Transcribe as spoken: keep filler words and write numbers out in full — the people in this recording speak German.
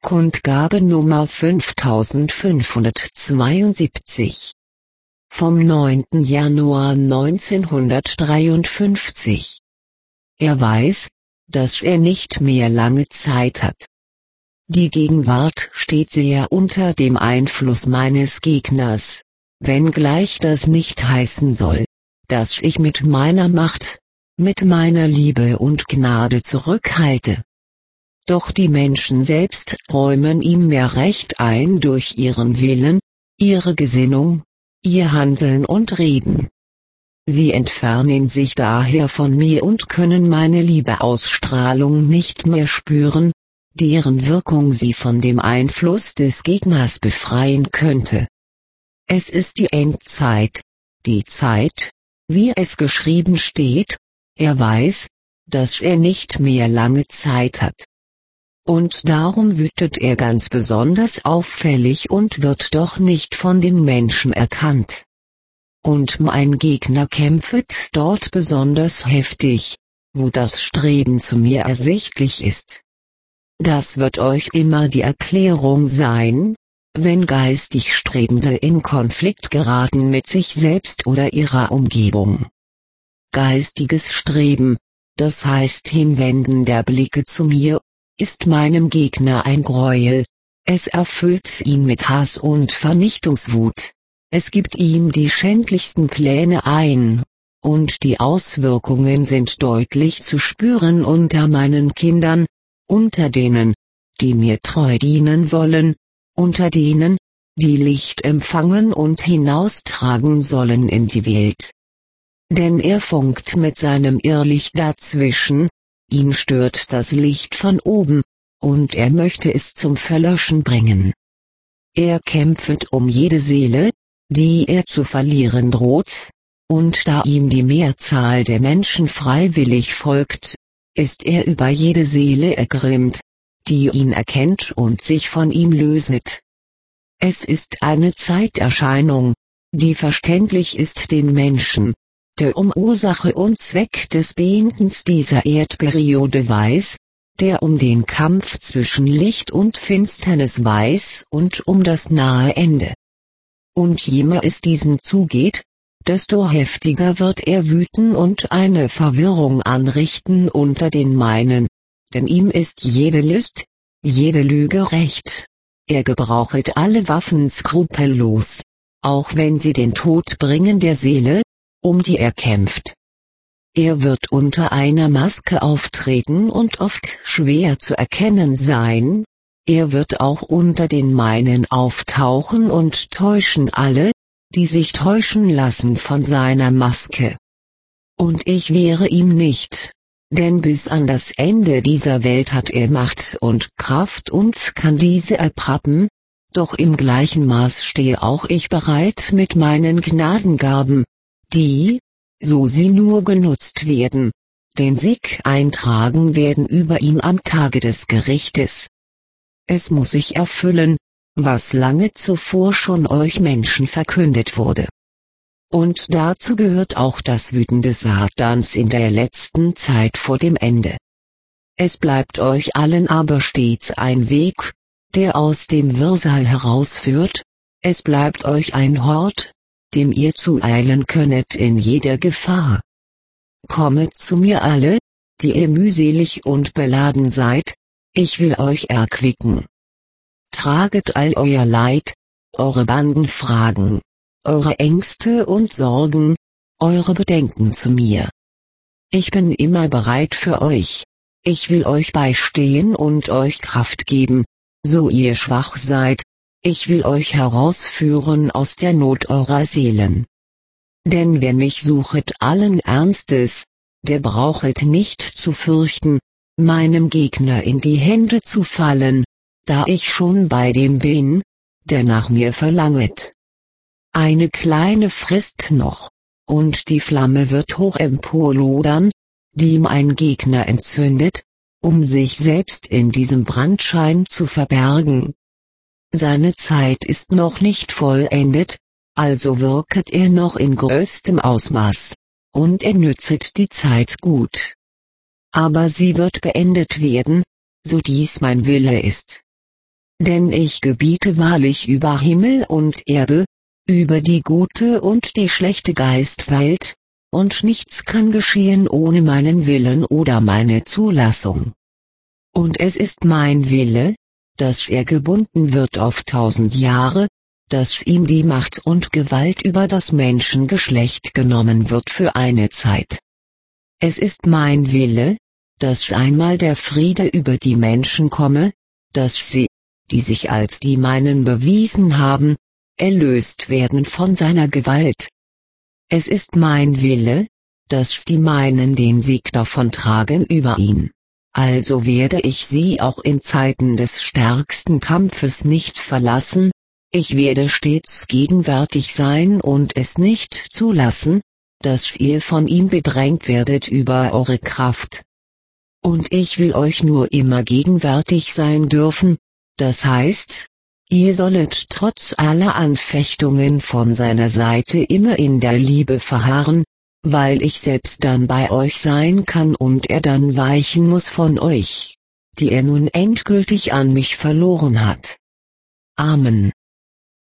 Kundgabe Nummer fünftausendfünfhundertzweiundsiebzig vom neunten Januar neunzehnhundertdreiundfünfzig. Er weiß, dass er nicht mehr lange Zeit hat. Die Gegenwart steht sehr unter dem Einfluss meines Gegners, wenngleich das nicht heißen soll, dass ich mit meiner Macht, mit meiner Liebe und Gnade zurückhalte. Doch die Menschen selbst räumen ihm mehr Recht ein durch ihren Willen, ihre Gesinnung, ihr Handeln und Reden. Sie entfernen sich daher von mir und können meine Liebeausstrahlung nicht mehr spüren, deren Wirkung sie von dem Einfluss des Gegners befreien könnte. Es ist die Endzeit, die Zeit, wie es geschrieben steht. Er weiß, dass er nicht mehr lange Zeit hat. Und darum wütet er ganz besonders auffällig und wird doch nicht von den Menschen erkannt. Und mein Gegner kämpft dort besonders heftig, wo das Streben zu mir ersichtlich ist. Das wird euch immer die Erklärung sein, wenn geistig Strebende in Konflikt geraten mit sich selbst oder ihrer Umgebung. Geistiges Streben, das heißt Hinwenden der Blicke zu mir, ist meinem Gegner ein Gräuel, es erfüllt ihn mit Hass und Vernichtungswut, es gibt ihm die schändlichsten Pläne ein, und die Auswirkungen sind deutlich zu spüren unter meinen Kindern, unter denen, die mir treu dienen wollen, unter denen, die Licht empfangen und hinaustragen sollen in die Welt. Denn er funkt mit seinem Irrlicht dazwischen, ihn stört das Licht von oben, und er möchte es zum Verlöschen bringen. Er kämpft um jede Seele, die er zu verlieren droht, und da ihm die Mehrzahl der Menschen freiwillig folgt, ist er über jede Seele ergrimmt, die ihn erkennt und sich von ihm löset. Es ist eine Zeiterscheinung, die verständlich ist dem Menschen, der um Ursache und Zweck des Beendens dieser Erdperiode weiß, der um den Kampf zwischen Licht und Finsternis weiß und um das nahe Ende. Und je mehr es diesem zugeht, desto heftiger wird er wüten und eine Verwirrung anrichten unter den meinen, denn ihm ist jede List, jede Lüge recht. Er gebrauchet alle Waffen skrupellos, auch wenn sie den Tod bringen der Seele, um die er kämpft. Er wird unter einer Maske auftreten und oft schwer zu erkennen sein, er wird auch unter den meinen auftauchen und täuschen alle, die sich täuschen lassen von seiner Maske. Und ich wehre ihm nicht, denn bis an das Ende dieser Welt hat er Macht und Kraft und kann diese erprappen, doch im gleichen Maß stehe auch ich bereit mit meinen Gnadengaben, die, so sie nur genutzt werden, den Sieg eintragen werden über ihn am Tage des Gerichtes. Es muss sich erfüllen, was lange zuvor schon euch Menschen verkündet wurde. Und dazu gehört auch das Wüten des Satans in der letzten Zeit vor dem Ende. Es bleibt euch allen aber stets ein Weg, der aus dem Wirrsal herausführt, es bleibt euch ein Hort, dem ihr zueilen könnet in jeder Gefahr. Kommet zu mir alle, die ihr mühselig und beladen seid, ich will euch erquicken. Traget all euer Leid, eure Bandenfragen, eure Ängste und Sorgen, eure Bedenken zu mir. Ich bin immer bereit für euch, ich will euch beistehen und euch Kraft geben, so ihr schwach seid, ich will euch herausführen aus der Not eurer Seelen. Denn wer mich suchet allen Ernstes, der brauchet nicht zu fürchten, meinem Gegner in die Hände zu fallen, da ich schon bei dem bin, der nach mir verlanget. Eine kleine Frist noch, und die Flamme wird hoch emporlodern, die mein Gegner entzündet, um sich selbst in diesem Brandschein zu verbergen. Seine Zeit ist noch nicht vollendet, also wirket er noch in größtem Ausmaß, und er nützet die Zeit gut. Aber sie wird beendet werden, so dies mein Wille ist. Denn ich gebiete wahrlich über Himmel und Erde, über die gute und die schlechte Geistwelt, und nichts kann geschehen ohne meinen Willen oder meine Zulassung. Und es ist mein Wille, dass er gebunden wird auf tausend Jahre, dass ihm die Macht und Gewalt über das Menschengeschlecht genommen wird für eine Zeit. Es ist mein Wille, dass einmal der Friede über die Menschen komme, dass sie, die sich als die meinen bewiesen haben, erlöst werden von seiner Gewalt. Es ist mein Wille, dass die meinen den Sieg davontragen über ihn. Also werde ich sie auch in Zeiten des stärksten Kampfes nicht verlassen, ich werde stets gegenwärtig sein und es nicht zulassen, dass ihr von ihm bedrängt werdet über eure Kraft. Und ich will euch nur immer gegenwärtig sein dürfen, das heißt, ihr sollet trotz aller Anfechtungen von seiner Seite immer in der Liebe verharren, weil ich selbst dann bei euch sein kann und er dann weichen muss von euch, die er nun endgültig an mich verloren hat. Amen.